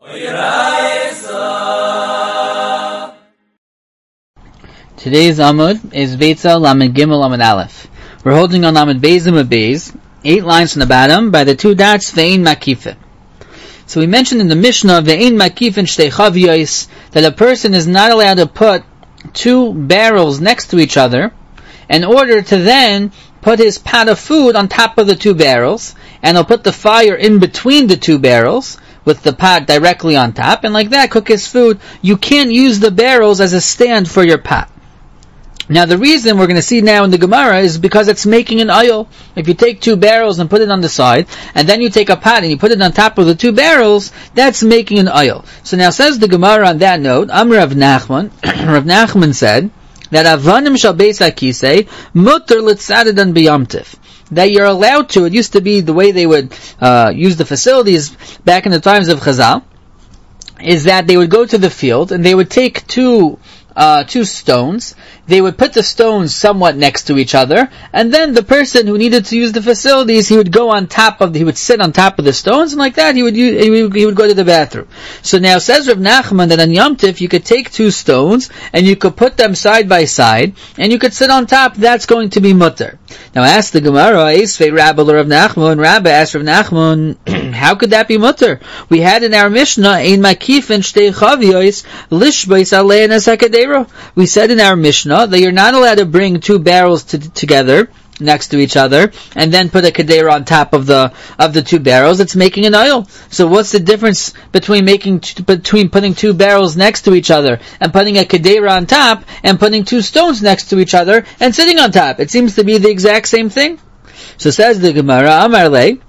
Today's Amud is Beitza Lamed Gimel Amud Aleph. We're holding on Lamed Beis Amud Beis, 8 lines from the bottom, by the 2 dots, Ve'ein Makifin. So we mentioned in the Mishnah, Ve'ein Makifin Shtei Chaviyos, that a person is not allowed to put 2 barrels next to each other, in order to then put his pot of food on top of the 2 barrels, and he'll put the fire in between the 2 barrels, with the pot directly on top, and like that cook his food. You can't use the barrels as a stand for your pot. Now the reason we're going to see now in the Gemara is because it's making an oil. If you take 2 barrels and put it on the side, and then you take a pot and you put it on top of the 2 barrels, that's making an oil. So now says the Gemara on that note, Amr Rav Nachman, Rav Nachman said, that Avanim shal beis hakisei mutter litzadadan b'yamtiv. That you're allowed to, it used to be the way they would use the facilities back in the times of Chazal, is that they would go to the field and they would take 2 stones. They would put the stones somewhat next to each other, and then the person who needed to use the facilities, he would sit on top of the stones, and like that he would go to the bathroom. So now says Rav Nachman that on Yom Tif you could take 2 stones and you could put them side by side, and you could sit on top. That's going to be mutter. Now ask the Gemara, Esvei Rabba Rav Nachman. Rabba asked Rav Nachman, how could that be mutter? We had in our Mishnah, Ein Makifin Shtei Chaviyos Lishbeis Alein as Hakadera. We said in our Mishnah that you're not allowed to bring 2 barrels together next to each other and then put a kadera on top of the 2 barrels. It's making an oil. So what's the difference between putting 2 barrels next to each other and putting a kadera on top and putting 2 stones next to each other and sitting on top? It seems to be the exact same thing. So says the Gemara, Amar Lei.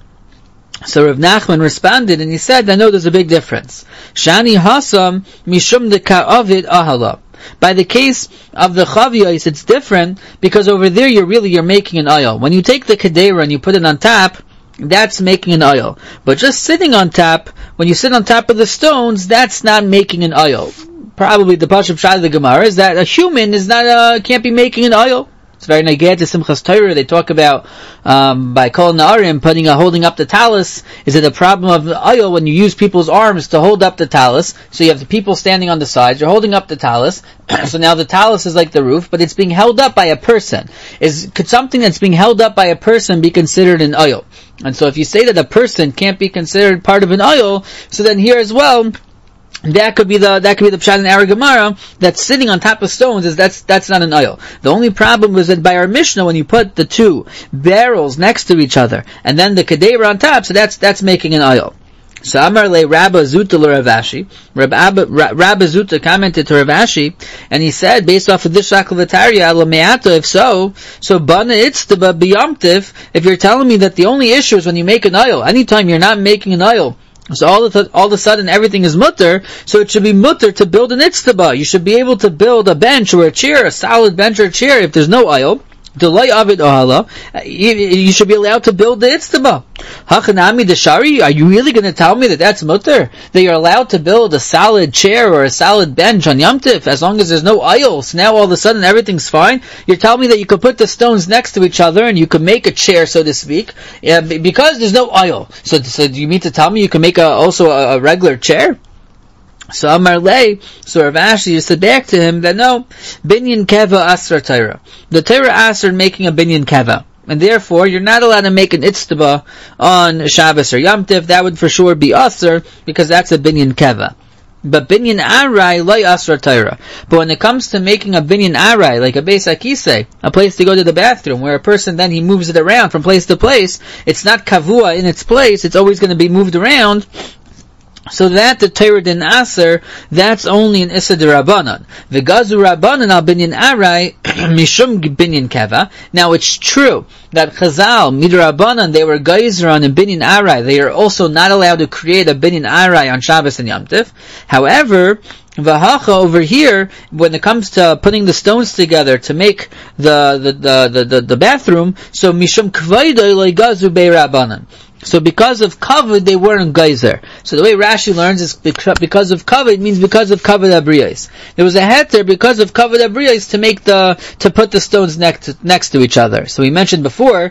So Rav Nachman responded and he said, I know there's a big difference. Shani hasam mishum de ka'avid ahala. By the case of the chaviyos, it's different because over there you're making an oil. When you take the kadera and you put it on top, that's making an oil. But just sitting on top, when you sit on top of the stones, that's not making an oil. Probably the Pashup Shad of the Gemara is that a human can't be making an oil. It's very neged to Simchas Torah. They talk about by Kol Na'arim holding up the talus. Is it a problem of the oil when you use people's arms to hold up the talus? So you have the people standing on the sides. You're holding up the talus. So now the talus is like the roof, but it's being held up by a person. Could something that's being held up by a person be considered an oil? And so if you say that a person can't be considered part of an oil, so then here as well, that could be the pshat in our Gemara that sitting on top of stones that's not an oil. The only problem was that by our Mishnah, when you put the 2 barrels next to each other and then the kadera on top, so that's making an oil. So Amar le Rabba Zuta le Rav Ashi. Rabba Zuta commented to Rav Ashi, and he said, based off of this shaklavataria l'me'ata, if so bana itztaba b'yamtiv. If you're telling me that the only issue is when you make an oil, anytime you're not making an oil, so all of a sudden everything is mutter, so it should be mutter to build an itztaba. You should be able to build a bench or a chair, a solid bench or a chair, if there's no oil. You should be allowed to build the itztaba. Hachanami deshari, are you really going to tell me that that's mutter? That you're allowed to build a solid chair or a solid bench on Yom Tif as long as there's no oil? So now all of a sudden everything's fine? You're telling me that you could put the stones next to each other and you could make a chair, so to speak, because there's no oil. So do you mean to tell me you can make also a regular chair? So Amar Lei, so Rav Ashi said back to him that no, binyan keva asra Torah. The Torah asra making a binyan keva, and therefore you're not allowed to make an itztaba on Shabbos or Yom Tif. That would for sure be asr because that's a binyan keva. But binyan arai loy asra Torah. But when it comes to making a binyan arai, like a beis hakisei, a place to go to the bathroom, where a person then he moves it around from place to place, it's not kavua in its place. It's always going to be moved around. So that the Torah din aser, that's only an Issa d'Rabbanan. V'gazu Rabbanan al binyan arai mishum binyan keva. Now it's true that Chazal, midrabbanan, they were geyser on a binyan arai. They are also not allowed to create a binyan arai on Shabbos and Yom Tif. However, Vahacha over here, when it comes to putting the stones together to make the bathroom, so mishum kvaydoi lo gazu bei rabbanan. So because of kavod, they weren't geyser. So the way Rashi learns is because of kavod means because of kavod abriyos. There was a heter because of kavod abriyos to put the stones next to each other. So we mentioned before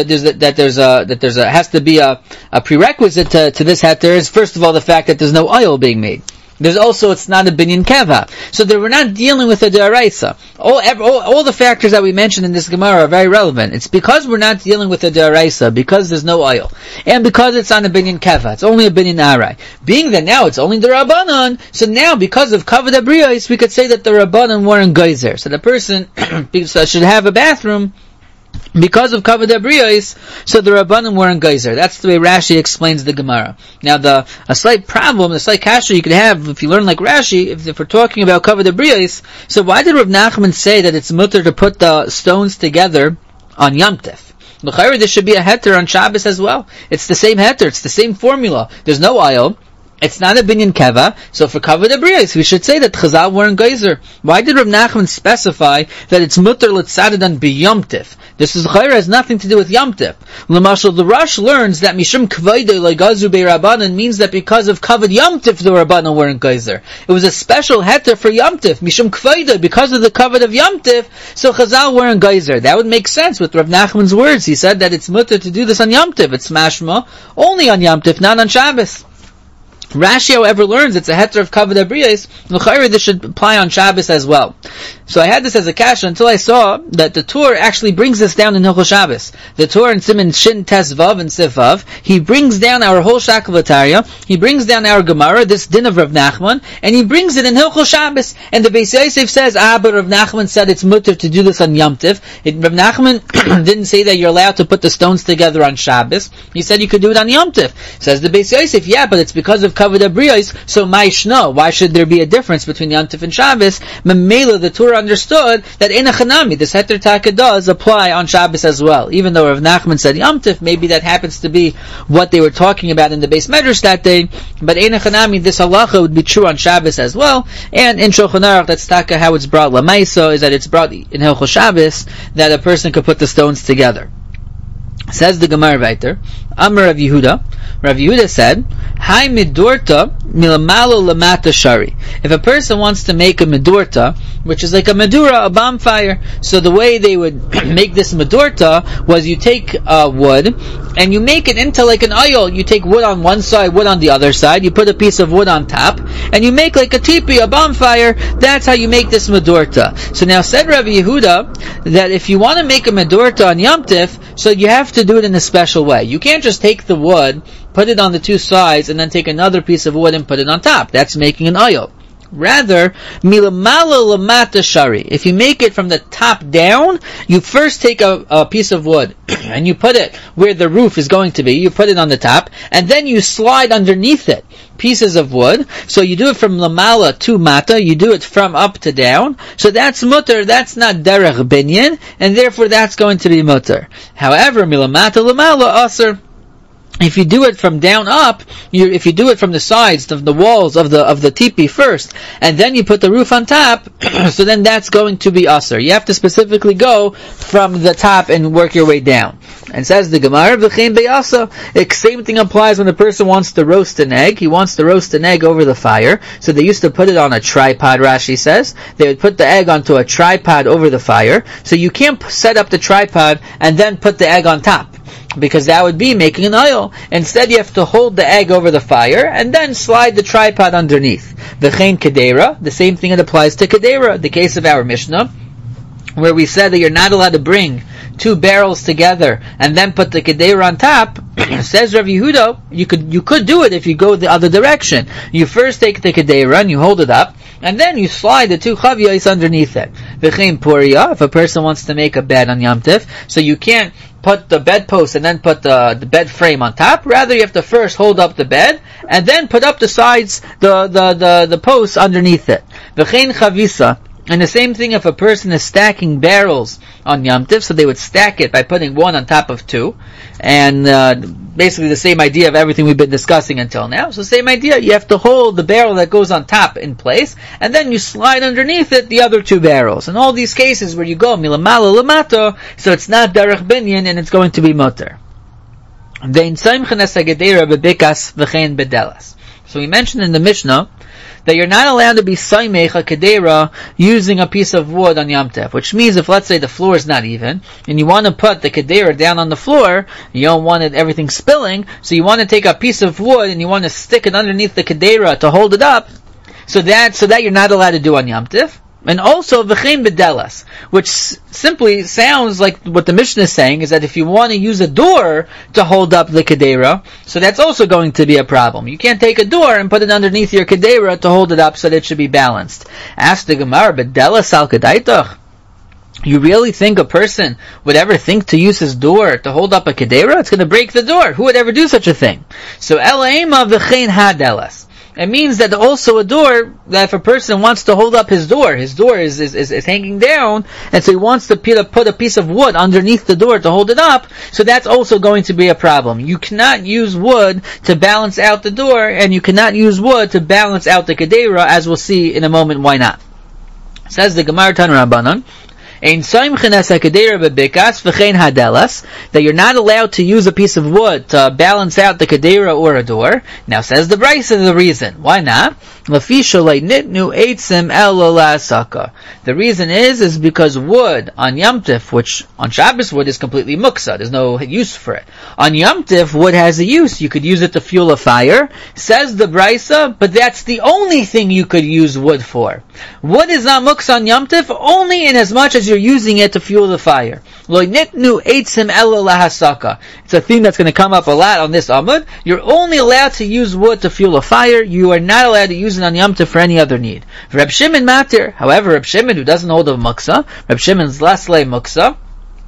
has to be a prerequisite to this heter is first of all the fact that there's no oil being made. There's also, it's not a binyan keva. So they were not dealing with a deraisa. All the factors that we mentioned in this Gemara are very relevant. It's because we're not dealing with a deraisa, because there's no oil, and because it's on a binyan keva. It's only a binyan arai. Being that now it's only the Rabbanon, so now because of kavod abriyos, we could say that the Rabbanon weren't geyser. So the person should have a bathroom because of kavod abriyos, so the Rabbanim weren't geyser. That's the way Rashi explains the Gemara. Now, a slight kasha you could have if you learn like Rashi, if we're talking about kavod abriyos, so why did Rav Nachman say that it's mutter to put the stones together on Yom Tov? L'chayr, there should be a heter on Shabbos as well. It's the same heter, it's the same formula. There's no oil. It's not a binyan keva, so for kavod abriyos, we should say that Chazal weren't geyser. Why did Rav Nachman specify that it's mutter l'tzadadan b'yom tiv? This has nothing to do with Yom Tov. L'mashal, the Rosh learns that mishum kvaydei legazu be'Rabbanan means that because of kavod Yom Tov, the Rabbanan weren't geyser. It was a special heter for Yom Tov, mishum kvaydei, because of the kavod of Yom Tov, so Chazal weren't geyser. That would make sense with Rav Nachman's words. He said that it's mutter to do this on Yom Tov. It's mashma only on Yom Tov, not on Shabbos. Rashi, however, learns it's a heter of kavod abriyos. L'chayr, this should apply on Shabbos as well. So I had this as a kasha until I saw that the Tur actually brings this down in Hilchos Shabbos. The Tur in Siman Shin Tes Vav and Sif Vav, he brings down our whole Shakavataria, he brings down our Gemara, this din of Rav Nachman, and he brings it in Hilchos Shabbos. And the Beis Yosef says, but Rav Nachman said it's mutter to do this on Yom Tov. Rav Nachman didn't say that you're allowed to put the stones together on Shabbos. He said you could do it on Yom Tov. Says the Beis Yosef, yeah, but it's because of kavod abriyos, so ma'ishno, why should there be a difference between Yom Tov and Shabbos? Memela, the Torah understood that in a chanami, this heter taka does apply on Shabbos as well. Even though Rav Nachman said Yom Tov, maybe that happens to be what they were talking about in the Beis Medrash that day, but in a chanami, this halacha would be true on Shabbos as well, and in Shulchan Aruch, that's taka how it's brought lamaisa, is that it's brought in Hilchos Shabbos, that a person could put the stones together. Says the Gemara weiter, Amar Rav Yehuda. Rav Yehuda said, Hai midorta milamalo lamata shari. If a person wants to make a midorta, which is like a medura, a bonfire, so the way they would make this midorta was you take wood and you make it into like an oil. You take wood on one side, wood on the other side, you put a piece of wood on top, and you make like a tipi, a bonfire. That's how you make this midorta. So now said Rav Yehuda that if you want to make a midorta on Yom Tov, so you have to do it in a special way. You can't just take the wood, put it on the two sides, and then take another piece of wood and put it on top. That's making an oil. Rather, milamala lamata shari. If you make it from the top down, you first take a piece of wood and you put it where the roof is going to be. You put it on the top, and then you slide underneath it pieces of wood. So you do it from lamala to mata. You do it from up to down. So that's mutter. That's not derech binyan, and therefore that's going to be mutter. However, milamata lamala aser. If you do it from down up, if you do it from the sides of the walls of the tipi first, and then you put the roof on top, so then that's going to be aser. You have to specifically go from the top and work your way down. And says the Gemara, v'chein be'asa. The same thing applies when a person wants to roast an egg. He wants to roast an egg over the fire. So they used to put it on a tripod, Rashi says. They would put the egg onto a tripod over the fire. So you can't set up the tripod and then put the egg on top, because that would be making an oil. Instead, you have to hold the egg over the fire and then slide the tripod underneath. V'chein kedera, the same thing that applies to kedera, the case of our Mishnah, where we said that you're not allowed to bring two barrels together and then put the kedera on top. Says Rav Yehuda, you could do it if you go the other direction. You first take the kedera and you hold it up, and then you slide the two chavyos underneath it. V'chein puria, if a person wants to make a bed on Yom Tov, so you can't put the bedpost and then put the bed frame on top. Rather, you have to first hold up the bed and then put up the sides, the posts underneath it. V'chein chavisa. And the same thing if a person is stacking barrels on Yom Tov, so they would stack it by putting one on top of two, and basically the same idea of everything we've been discussing until now. So same idea, you have to hold the barrel that goes on top in place, and then you slide underneath it the other two barrels. In all these cases where you go milamala lamato, so it's not derech binyan and it's going to be mutter. So we mentioned in the Mishnah that you're not allowed to be saimech a kedera using a piece of wood on Yom Tov, which means if, let's say, the floor is not even, and you want to put the kedera down on the floor, you don't want everything spilling, so you want to take a piece of wood and you want to stick it underneath the kedera to hold it up, so that you're not allowed to do on Yom Tov. And also, v'chein bedelas, which simply sounds like what the Mishnah is saying, is that if you want to use a door to hold up the kedera, so that's also going to be a problem. You can't take a door and put it underneath your kedera to hold it up so that it should be balanced. Ask the Gemara, bedelas al kedaitach? You really think a person would ever think to use his door to hold up a kedera? It's going to break the door. Who would ever do such a thing? So, elaima v'chein hadelas. It means that also a door, that if a person wants to hold up his door is hanging down, and so he wants to put a piece of wood underneath the door to hold it up, so that's also going to be a problem. You cannot use wood to balance out the door, and you cannot use wood to balance out the kedera, as we'll see in a moment why not. Says the Gemara Tanur Rabbanan, that you're not allowed to use a piece of wood to balance out the kedera or a door. Now says the Brisa the reason. Why not? The reason is because wood on Yom Tif, which on Shabbos wood is completely muksa, there's no use for it. On Yom Tif, wood has a use. You could use it to fuel a fire, says the Brisa, but that's the only thing you could use wood for. Wood is not muksa on Yom Tif only in as much as you're using it to fuel the fire. It's a theme that's going to come up a lot on this Amud. You're only allowed to use wood to fuel a fire. You are not allowed to use it on Yom Tov for any other need. Reb Shimon matir. However, Reb Shimon, who doesn't hold of muksa, Reb Shimon's laslei muksa,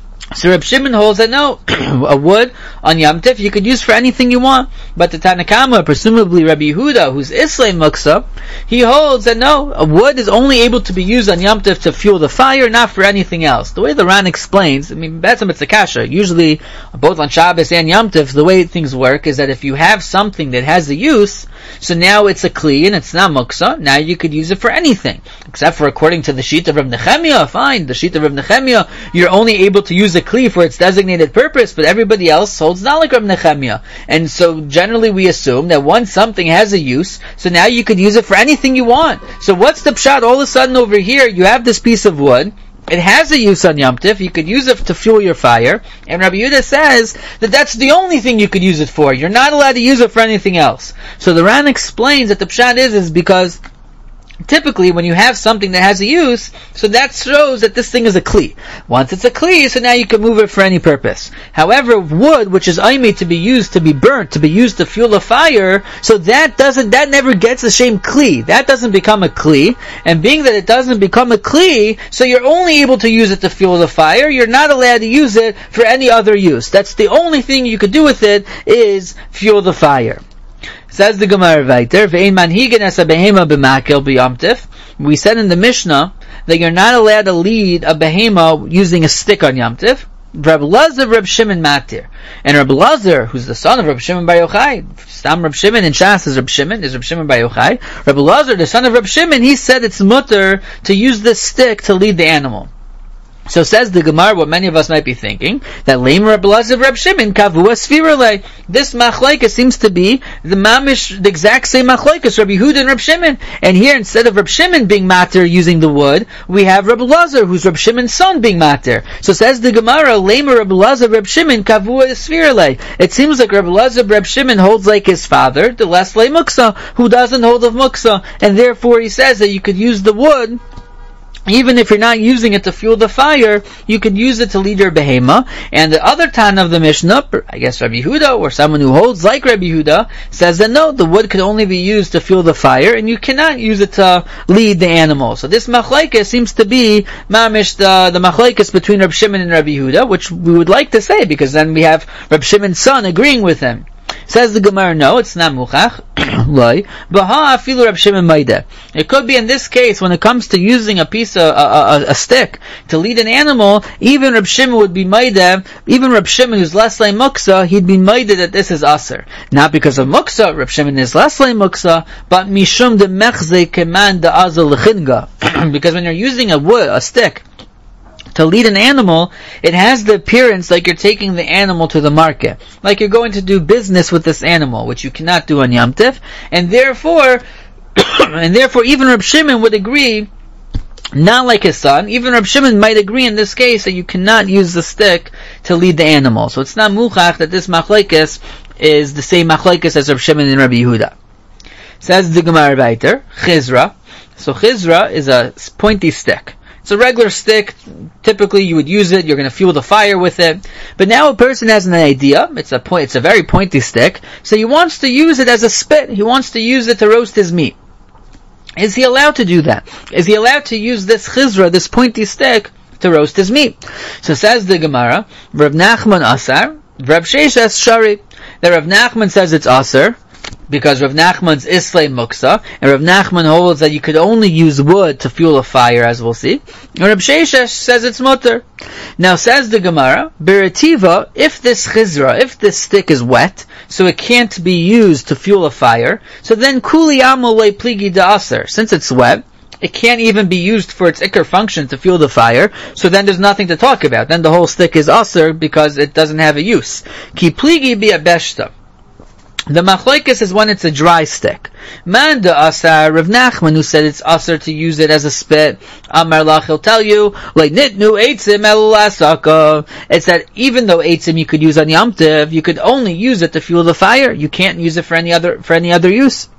so Reb Shimon holds that no, a wood on Yom Tov you could use for anything you want. But the Tanakama, presumably Rabbi Yehuda, who's Islay Muksa, he holds that no, a wood is only able to be used on Yom Tov to fuel the fire, not for anything else. The way the Ran explains, that's a kasha. Usually, both on Shabbos and Yom Tov, the way things work is that if you have something that has a use, so now it's a kli and it's not muksa, now you could use it for anything. Except for according to the sheet of Reb Nechemia, fine, the sheet of Reb Nechemia, you're only able to use a kli for its designated purpose, but everybody else holds not like Reb Nechemia. And so generally we assume that once something has a use, so now you could use it for anything you want. So what's the pshat? All of a sudden over here, you have this piece of wood, it has a use on Yom Tif, you could use it to fuel your fire, and Rabbi Yehuda says that that's the only thing you could use it for. You're not allowed to use it for anything else. So the Ran explains that the pshat is because typically when you have something that has a use, so that shows that this thing is a kli. Once it's a kli, so now you can move it for any purpose. However, wood, which is aimee to be used, to be burnt, to be used to fuel a fire, so that never gets the same kli. That doesn't become a kli, and being that it doesn't become a kli, so you're only able to use it to fuel the fire, you're not allowed to use it for any other use. That's the only thing you could do with it, is fuel the fire. Says the Gemara weiter, "Ve'ein manhigen es behema b'makel b'yom tif." We said in the Mishnah that you're not allowed to lead a behema using a stick on Yom Tif. Reb Lazar, Reb Shimon matir, and Reb Lazar, who's the son of Reb Shimon Bar Yochai, Stam Reb Shimon in Shas is Reb Shimon Bar Yochai. Reb Lazar, the son of Reb Shimon, he said it's mutter to use this stick to lead the animal. So says the Gemara, what many of us might be thinking, that Lamer Reb Lazar Reb Shimon kavua sfirale. This machlokes seems to be the exact same machlokes, Rabbi Yehuda and Reb Shimon. And here, instead of Reb Shimon being matir using the wood, we have Reb Lazar, who's Reb Shimon's son, being matir. So says the Gemara, Lamer Reb Lazar Reb Shimon kavua sfirale. It seems like Reb Lazar Reb Shimon holds like his father, the Leslei Muksa, who doesn't hold of Muksa, and therefore he says that you could use the wood. Even if you're not using it to fuel the fire, you could use it to lead your behema. And the other Tan of the Mishnah, I guess Rabbi Yehuda, or someone who holds like Rabbi Yehuda, says that no, the wood could only be used to fuel the fire, and you cannot use it to lead the animal. So this machlokes seems to be mamish the machlokes between Rabbi Shimon and Rabbi Yehuda, which we would like to say, because then we have Rabbi Shimon's son agreeing with him. Says the Gemara, no, it's not muchach. It could be in this case, when it comes to using a piece of a stick to lead an animal, even Reb Shimon would be maida. Even Reb Shimon, who's leslei muksa, he'd be maida that this is aser. Not because of muksa, Reb Shimon is leslei muksa, but mishum de mechze keman de azal lechinga. Because when you're using a stick to lead an animal, it has the appearance like you're taking the animal to the market, like you're going to do business with this animal, which you cannot do on Yom Tif, and therefore, even Reb Shimon would agree, not like his son, even Reb Shimon might agree in this case that you cannot use the stick to lead the animal. So it's not muchach that this machlekes is the same machlekes as Reb Shimon and Rabbi Yehuda. Says the Gemara weiter, Chizra. So Chizra is a pointy stick. It's a regular stick. Typically you would use it, you're going to fuel the fire with it. But now a person has an idea, it's a very pointy stick, so he wants to use it as a spit. He wants to use it to roast his meat. Is he allowed to do that? Is he allowed to use this chizra, this pointy stick, to roast his meat? So says the Gemara, Rav Nachman asar, Rav Sheshes shari. That Rav Nachman says it's asar, because Rav Nachman's Islay Muksa, and Rav Nachman holds that you could only use wood to fuel a fire, as we'll see. And Rav Sheshesh says it's mutter. Now says the Gemara, Berativa, if this chizra, if this stick is wet, so it can't be used to fuel a fire, so then kuli amolei pligi da'aser. Since it's wet, it can't even be used for its ikar function to fuel the fire, so then there's nothing to talk about. Then the whole stick is aser because it doesn't have a use. Ki pligi bi abeshta. The machlokes is when it's a dry stick. Man de asar, Rav Nachman, who said it's asar to use it as a spit, Amar lach, he'll tell you, like nitnu eitzim el lasaka. It's that even though eitzim you could use on Yom Tov, you could only use it to fuel the fire. You can't use it for any other use.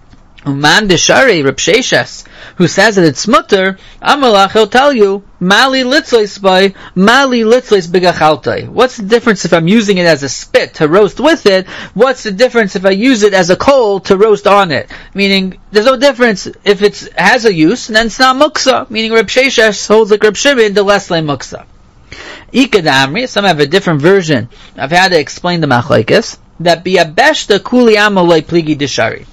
Man de shari, Reb Sheshes, who says that it's mutter, Amalach, he'll tell you, Mali litzlis by, Mali litzlis b'gachaltai. What's the difference if I'm using it as a spit to roast with it? What's the difference if I use it as a coal to roast on it? Meaning, there's no difference if it has a use, then it's not muksa. Meaning, Reb Sheshes holds like Reb Shimon, the less like muksa. Ikad Amri, some have a different version of how to explain the machlokes, that bi'abeshta kuli amalei pligi deshari.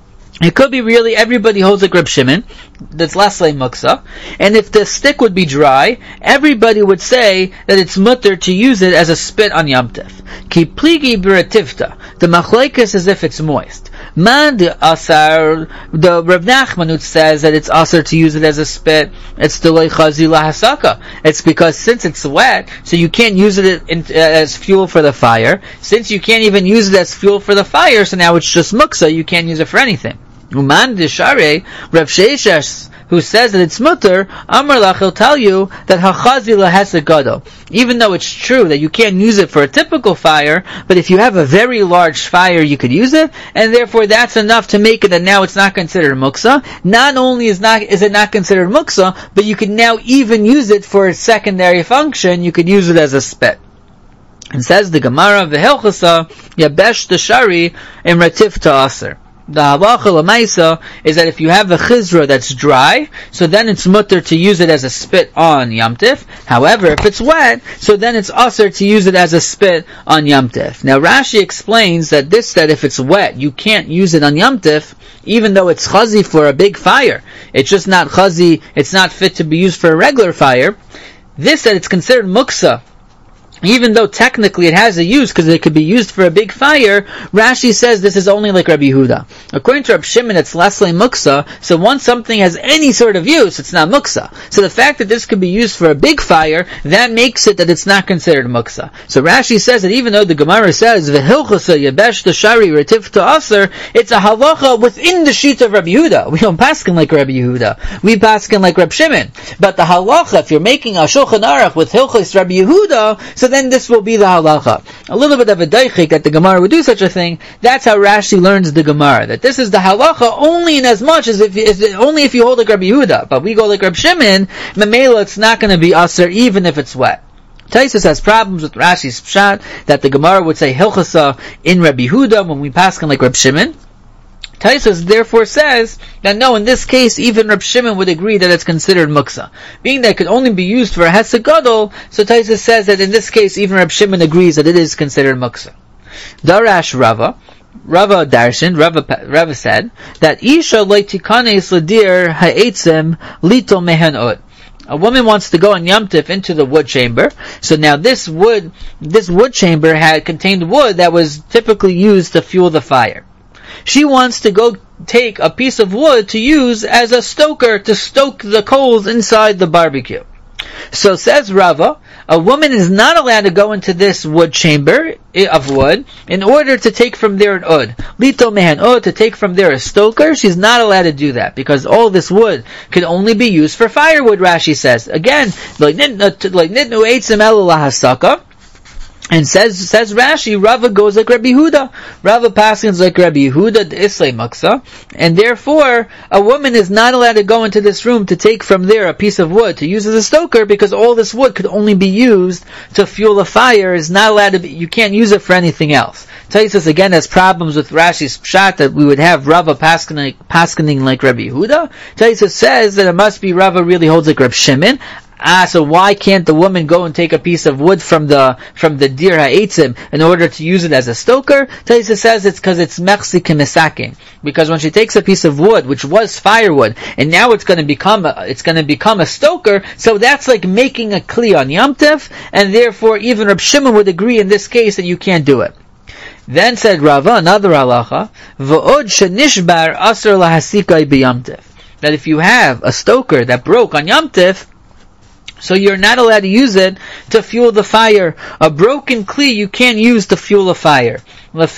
It could be really everybody holds like Reb Shimon, that's less like muksa, and if the stick would be dry, everybody would say that it's mutter to use it as a spit on Yom Tov. Ki pligi b'rativta, the machlokes is if it's moist. Man de asar, the Rav Nachman who says that it's asar to use it as a spit, it's the chazi lahasaka. It's because since it's wet, so you can't use it as fuel for the fire. Since you can't even use it as fuel for the fire, so now it's just muksa, you can't use it for anything. Uman de share, Rav Sheshes, who says that it's mutter, Amar lach, he'll tell you that hachazi lahesegado. Even though it's true that you can't use it for a typical fire, but if you have a very large fire, you could use it, and therefore that's enough to make it that now it's not considered muksa. Not only is it not considered muksa, but you can now even use it for a secondary function. You could use it as a spit. And says the Gemara, v'helchasa yabesh tashari imratif ta'aser. The halacha l'maisa is that if you have a chizra that's dry, so then it's mutter to use it as a spit on Yom Tif. However, if it's wet, so then it's aser to use it as a spit on Yom Tif. Now Rashi explains that if it's wet, you can't use it on Yom Tif, even though it's chazi for a big fire. It's just not chazi, it's not fit to be used for a regular fire. This that it's considered muksa, even though technically it has a use because it could be used for a big fire, Rashi says this is only like Rabbi Yehuda. According to Rabbi Shimon, it's less like muksa, so once something has any sort of use, it's not muksa. So the fact that this could be used for a big fire, that makes it that it's not considered muksa. So Rashi says that even though the Gemara says, V'hilchasa yabesh t'shari retif ta'aser, it's a halacha within the sheet of Rabbi Yehuda. We don't paskin like Rabbi Yehuda. We paskin like Rabbi Shimon. But the halacha, if you're making a Shulchan Aruch with Hilchos Rabbi Yehuda, so then this will be the halacha. A little bit of a daichik that the Gemara would do such a thing. That's how Rashi learns the Gemara. That this is the halacha only in as much as only if you hold like Rabbi Yehuda. But we go like Rabbi Shimon, Memela, it's not going to be aser even if it's wet. Taisus has problems with Rashi's pshat that the Gemara would say hilchasa in Rabbi Yehuda when we paskin like Rabbi Shimon. Taisus therefore says that no, in this case, even Reb Shimon would agree that it's considered muksa. Being that it could only be used for a hesed gadol, so Taisus says that in this case, even Reb Shimon agrees that it is considered muksa. Darash Rava Darshan, Rava said that Isha leitikanes ladir ha'etzem lito mehen od. A woman wants to go on Yom Tif into the wood chamber. So now this wood chamber had contained wood that was typically used to fuel the fire. She wants to go take a piece of wood to use as a stoker to stoke the coals inside the barbecue. So says Rava, a woman is not allowed to go into this wood chamber of wood in order to take from there an ud. Lito mehan ud, to take from there a stoker, she's not allowed to do that, because all this wood could only be used for firewood, Rashi says. Again, like nitnu eitzim elu lahasaka. And says Rashi, Rava goes like Rabbi Yehuda. Rava passes like Rabbi Yehuda, the Islay Muksa, and therefore a woman is not allowed to go into this room to take from there a piece of wood to use as a stoker, because all this wood could only be used to fuel a fire. Is not allowed to be. You can't use it for anything else. Taisus again has problems with Rashi's pshat that we would have Rava paskening like Rabbi Yehuda. Taisus says that it must be Rava really holds like Reb Shimon. So why can't the woman go and take a piece of wood from the dir ha'etzim in order to use it as a stoker? Taisa says it's because it's mechsi k'mesakin. Because when she takes a piece of wood, which was firewood, and now it's going to become a stoker, so that's like making a kli on Yom Tov, and therefore even Reb Shimon would agree in this case that you can't do it. Then said Rava, another halacha, v'od shenishbar asur lahasikai b'Yom Tov. That if you have a stoker that broke on Yom Tov, so you're not allowed to use it to fuel the fire. A broken kli you can't use to fuel a fire. Because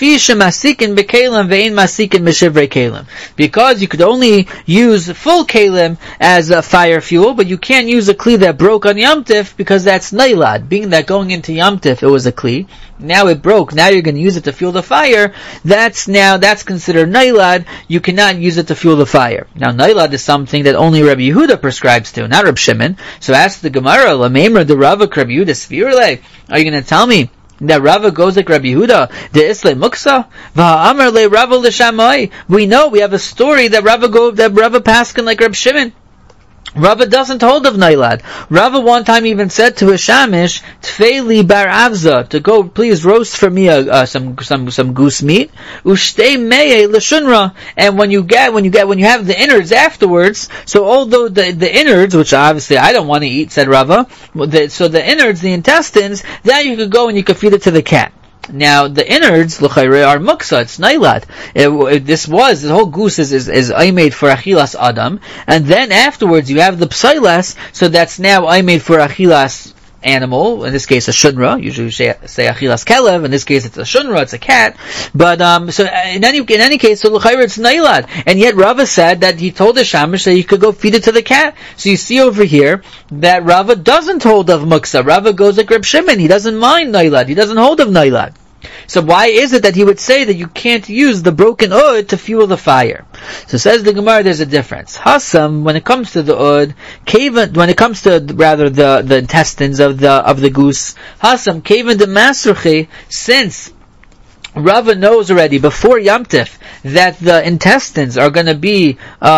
you could only use full kalim as a fire fuel, but you can't use a kli that broke on Yom Tif, because that's nailad. Being that going into Yom Tif it was a kli, now it broke, now you're going to use it to fuel the fire, that's considered nailad, you cannot use it to fuel the fire. Now nailad is something that only Rabbi Yehuda prescribes to, not Reb Shimon. So ask the Gemara, Lameimra de Rava Rabbi Yehuda Svirle, are you going to tell me that Rava goes like Rabbi Yehuda, the Islay Muksa, Va'amar le Rava l'shamai? We know, we have a story that Rava paskin like Reb Shimon. Rava doesn't hold of nailad. Rava one time even said to his shamish, Tfeili bar avza, to go please roast for me some goose meat. Ushtei meye l'shunra, and when you have the innards afterwards, so although the innards, which obviously I don't want to eat, said Rava, so the innards, the intestines, then you could go and you could feed it to the cat. Now the innards l'chayre are muksa, it's nailad. This whole goose is made for achilas adam, and then afterwards you have the psailas, so that's now made for achilas animal, in this case a shunra. Usually say achilas kelev, in this case it's a shunra, it's a cat. But so in any case, so l'chayre it's nailad, and yet Rava said that he told the shamish that you could go feed it to the cat. So you see over here that Rava doesn't hold of muksa. Rava goes like Reb Shimon, he doesn't mind nailad, he doesn't hold of nailad. So why is it that he would say that you can't use the broken ud to fuel the fire? So says the Gemara, there's a difference. Hasam, when it comes to the ud, when it comes to the intestines of the goose, Hasam, kaven de masruchi, since Rava knows already before Yom Tif that the intestines are going to be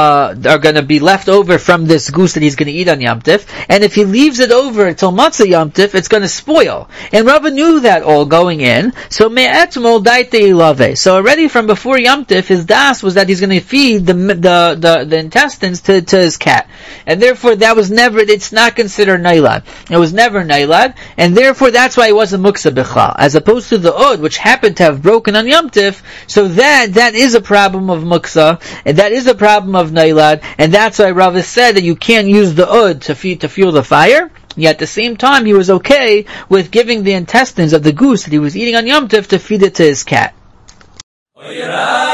left over from this goose that he's going to eat on Yom Tif, and if he leaves it over until Matzah Yom Tif, it's going to spoil. And Rava knew that all going in, so me'etmol daite ilave. So already from before Yom Tif, his das was that he's going to feed the intestines to his cat, and therefore it's not considered nailad. It was never nailad, and therefore that's why it wasn't muksa b'chal, as opposed to the ud, which happened to have broken on Yom Tif. So that is a problem of muksa, and that is a problem of nailad, and that's why Rava said that you can't use the ud to fuel the fire. Yet at the same time, he was okay with giving the intestines of the goose that he was eating on Yom Tif to feed it to his cat.